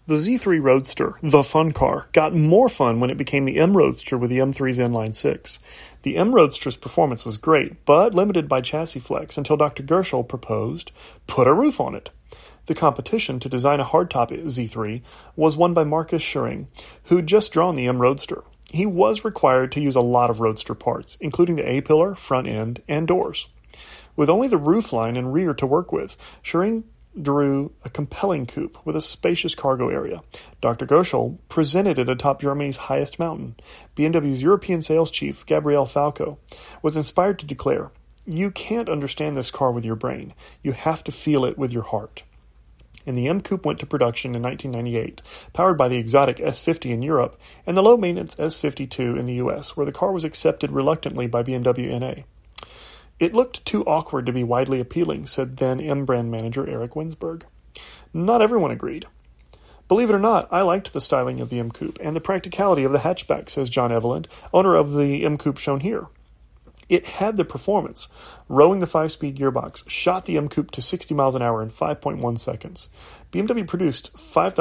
The Z3 Roadster, the fun car, got more fun when it became the M Roadster with the M3's inline 6. The M Roadster's performance was great, but limited by chassis flex until Dr. Gershel proposed, put a roof on it. The competition to design a hardtop Z3 was won by Marcus Schering, who'd just drawn the M Roadster. He was required to use a lot of Roadster parts, including the A-pillar, front end, and doors. With only the roofline and rear to work with, Schering drew a compelling coupe with a spacious cargo area. Dr. Gershel presented it atop Germany's highest mountain. BMW's European sales chief, Gabriele Falco, was inspired to declare, "You can't understand this car with your brain. You have to feel it with your heart." And the M Coupe went to production in 1998, powered by the exotic S50 in Europe and the low-maintenance S52 in the US, where the car was accepted reluctantly by BMW NA. "It looked too awkward to be widely appealing," said then M brand manager Eric Winsberg. Not everyone agreed. "Believe it or not, I liked the styling of the M Coupe and the practicality of the hatchback," says John Eveland, owner of the M Coupe shown here. "It had the performance. Rowing the 5-speed gearbox shot the M Coupe to 60 miles an hour in 5.1 seconds. BMW produced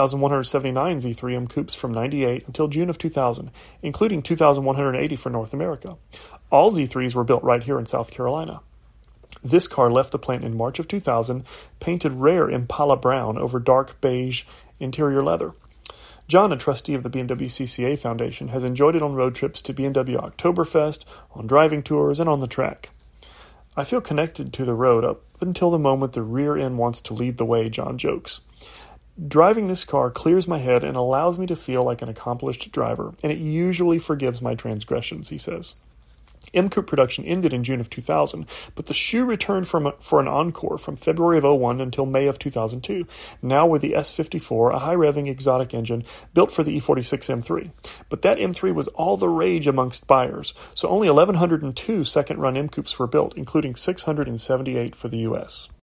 5,179 Z3 M Coupes from 98 until June of 2000, including 2,180 for North America. All Z3s were built right here in South Carolina. This car left the plant in March of 2000, painted rare Impala brown over dark beige interior leather. John, a trustee of the BMW CCA Foundation, has enjoyed it on road trips to BMW Oktoberfest, on driving tours, and on the track. I feel connected to the road up until the moment the rear end wants to lead the way, John jokes. Driving this car clears my head and allows me to feel like an accomplished driver, and it usually forgives my transgressions, he says. M Coupe production ended in June of 2000, but the shoe returned for an encore from February of 2001 until May of 2002, now with the S54, a high-revving exotic engine built for the E46 M3. But that M3 was all the rage amongst buyers, so only 1,102 second-run M Coupes were built, including 678 for the US.